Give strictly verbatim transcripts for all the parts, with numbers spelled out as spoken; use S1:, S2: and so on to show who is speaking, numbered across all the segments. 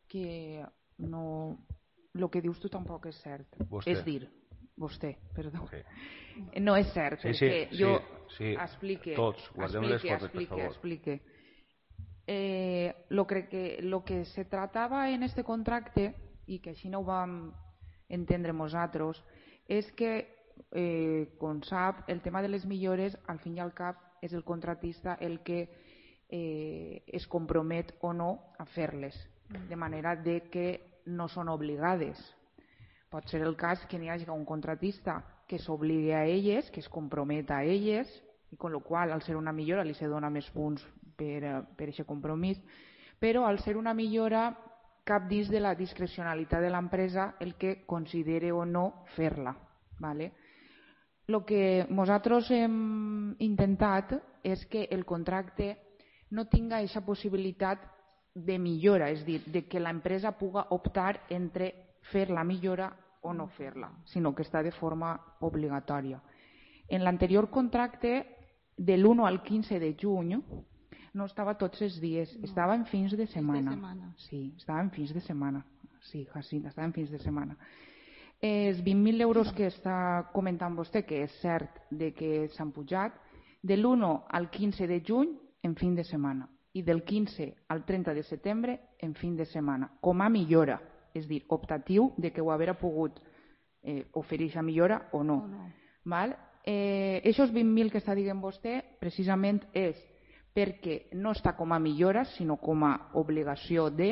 S1: que no, el que dius tu tampoc és cert.
S2: Vostè.
S1: És dir, vostè, perdó.
S2: Sí.
S1: No és cert,
S2: Sí, sí,
S1: perquè
S2: sí,
S1: jo
S2: sí.
S1: explique,
S2: Tots, guardem les
S1: explique,
S2: coses, per
S1: explique,
S2: favor.
S1: explique. Eh, lo, que, lo que se tratava en este contracte, i que així no ho vam entendre nosaltres, és que, eh, com sap, el tema de les millores, al fin i al cap, és el contratista el que eh, es compromet o no a fer-les, de manera de que no són obligades. Pot ser el cas que n'hi hagi un contratista que s'obligui a elles, que es comprometa a elles, i con lo qual, al ser una millora, li se dona més punts per aquest compromís, però al ser una millora cap dins de la discrecionalitat de l'empresa el que considere o no fer-la. ¿Vale? El que nosaltres hem intentat és que el contracte no tinga aquesta possibilitat de millora, és a dir, de que l'empresa pugui optar entre fer la millora o no fer-la, sinó que està de forma obligatòria. En l'anterior contracte, de l'u al quinze de juny, no estava tots els dies, no. Estava en fins de setmana.
S3: De setmana.
S1: Sí, estava en fins de setmana. Sí, Jacinta, estava en fins de setmana. Els vint mil euros que està comentant vostè, que és cert de que s'han pujat, de l'u al quinze de juny en fin de setmana i del quinze al trenta de setembre en fin de setmana, com a millora, és a dir, optatiu de que ho haguera pogut eh, oferir aquesta millora o no.
S3: O no.
S1: Val? Eh, Aquests vint mil que està dient vostè precisament és perquè no està com a millora sinó com a obligació de,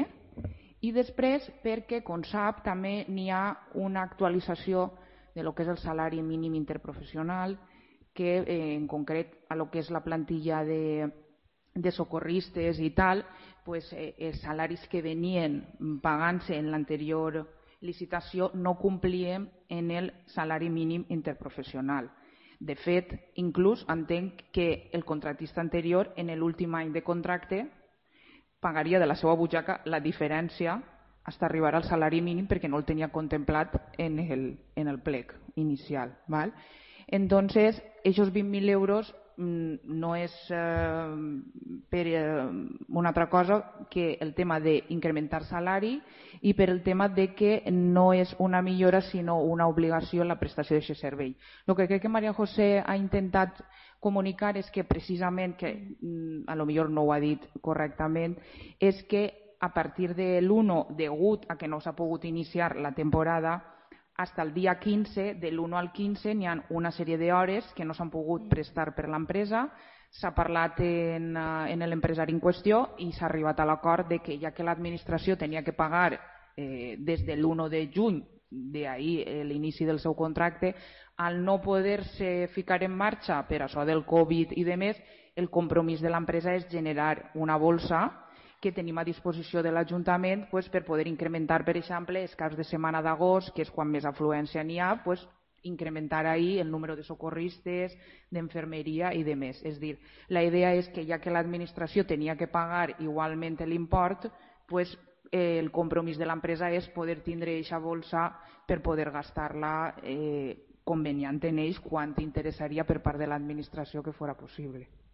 S1: i després perquè, com sap, també n'hi ha una actualització de lo que és el salari mínim interprofessional, que eh, en concret a lo que és la plantilla de, de socorristes i tal, pues, eh, els salaris que venien pagant-se en l'anterior licitació no complien en el salari mínim interprofessional. De fet, inclús entenc que el contratista anterior, en l'últim any de contracte, pagaria de la seva butxaca la diferència fins a arribar al salari mínim perquè no el tenia contemplat en el, en el plec inicial. ¿Val? Entonces, esos vint mil euros no és eh, per eh, una altra cosa que el tema d'incrementar salari i per el tema de que no és una millora sinó una obligació en la prestació d'aquest servei. El que crec que Maria José ha intentat comunicar és que precisament, que a lo millor no ho ha dit correctament, és que a partir de l'u, degut a que no s'ha pogut iniciar la temporada, fins al dia quinze, de l'u al quinze, n'hi ha una sèrie d'hores que no s'han pogut prestar per l'empresa. S'ha parlat en, en l'empresari en qüestió i s'ha arribat a l'acord de que ja que l'administració tenia que pagar eh, des de l'u de juny, d'ahir eh, l'inici del seu contracte, al no poder-se ficar en marxa per això del Covid i de més, el compromís de l'empresa és generar una bolsa que tenim a disposició de l'Ajuntament pues, per poder incrementar, per exemple, els caps de setmana d'agost, que és quan més afluència n'hi ha, pues, incrementar ahí el número de socorristes, d'enfermeria i de més. És dir, la idea és que ja que l'administració tenia que pagar igualment l'import, pues, eh, el compromís de l'empresa és poder tindre aquesta bolsa per poder gastar-la eh, convenient en ells quan interessaria per part de l'administració que fora possible.